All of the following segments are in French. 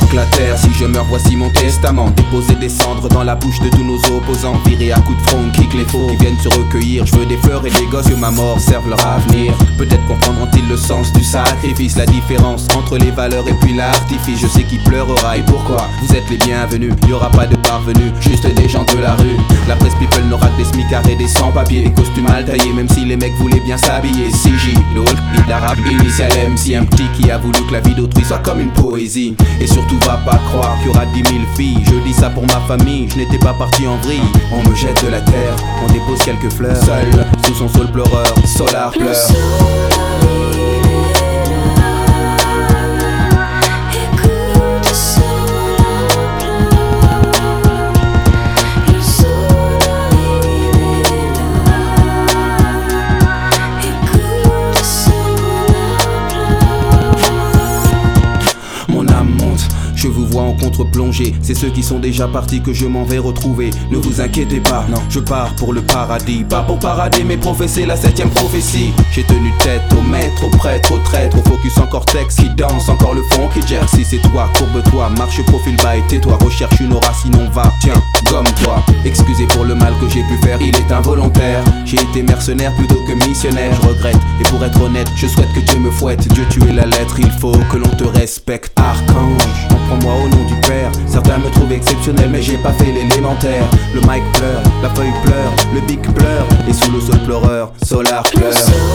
que la terre. Si je meurs, voici mon testament. Déposer des cendres dans la bouche de tous nos opposants. Virer à coups de front, kick les faux qui viennent se recueillir. Je veux des fleurs et des gosses, que ma mort serve leur avenir. Peut-être comprendront-ils le sens du sacrifice, la différence entre les valeurs et puis l'artifice. Je sais qui pleurera et pourquoi. Vous êtes les bienvenus, y aura pas de parvenus, juste des gens de la rue. La presse people n'aura que des smicards et des sans-papiers, des costumes mal taillés, même si les mecs voulaient bien s'habiller. CJ, le Hulk, hit d'arabe, initial MC, un petit qui a voulu que la vie d'autrui soit comme une poésie. Et surtout va pas croire qu'il y aura 10 000 filles. Je dis ça pour ma famille, je n'étais pas parti en vrille. On me jette de la terre, on dépose quelques fleurs. Seul, sous son sol pleureur, Solar pleure. Je vous vois en contre-plongée, c'est ceux qui sont déjà partis que je m'en vais retrouver. Ne vous inquiétez pas, non, je pars pour le paradis. Pas pour parader mais professer la 7ème prophétie. J'ai tenu tête au maître, au prêtre, au traître, au focus en cortex qui danse, encore le fond qui gère. Si c'est toi, courbe-toi, marche profil bas et tais-toi. Recherche une aura sinon va, tiens, gomme-toi. Excusez pour le mal que j'ai pu faire, il est involontaire. J'ai été mercenaire plutôt que missionnaire, je regrette. Et pour être honnête, je souhaite que Dieu me fouette. Dieu tu es la lettre, il faut que l'on te respecte. Archange, prends-moi au nom du Père. Certains me trouvent exceptionnel mais j'ai pas fait l'élémentaire. Le mic pleure, la feuille pleure, le bic pleure. Et sous le sol pleureur, Solar pleure.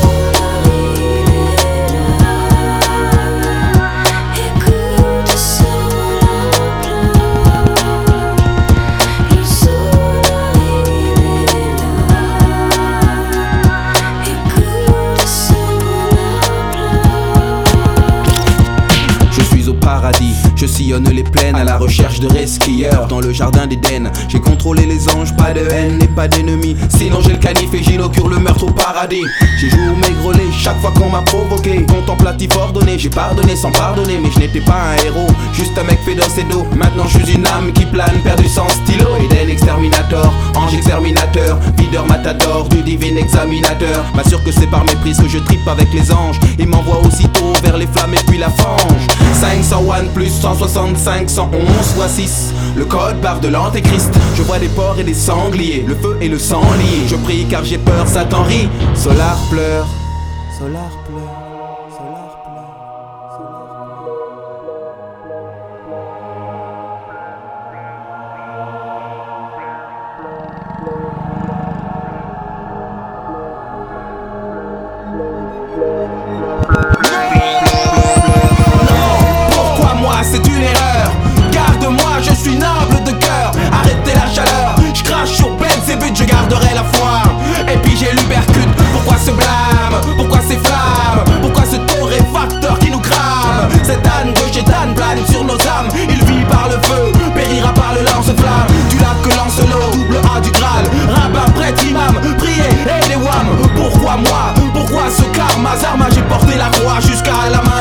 Paradis, je sillonne les plaines à la recherche de resquilleurs. Dans le jardin d'Éden, j'ai contrôlé les anges, pas de haine et pas d'ennemis. Sinon j'ai le canif et j'inaugure le meurtre au paradis. J'ai joué au maigrelet chaque fois qu'on m'a provoqué. Contemplatif ordonné, j'ai pardonné sans pardonner. Mais je n'étais pas un héros, juste un mec fait d'os et d'eau. Maintenant je suis une âme qui plane, perdu sans stylo. Eden exterminator, ange exterminateur, videur matador du divin examinateur. M'assure que c'est par méprise que je trippe avec les anges. Et m'envoie aussitôt vers les flammes et puis la fange. 501 plus 165 111 fois 6, le code barre de l'antéchrist. Je vois des porcs et des sangliers, le feu et le sang liés. Je prie car j'ai peur, Satan rit. Solar pleure, Solar pleure, Solar pleure, Solar c'est une erreur, garde-moi, je suis noble de cœur. Arrêtez la chaleur, je crache sur Benz et but, je garderai la foi. Et puis j'ai l'ubercute, pourquoi ce blâme, pourquoi ces flammes, pourquoi ce torréfacteur qui nous crame. Cette âne de chétane plane sur nos âmes. Il vit par le feu, périra par le lance-flamme. Du lac que lance l'eau, double A du Graal. Rabbin, prêtre, imam, prier et des wham. Pourquoi moi, pourquoi ce karma, Zarma, j'ai porté la croix jusqu'à la main.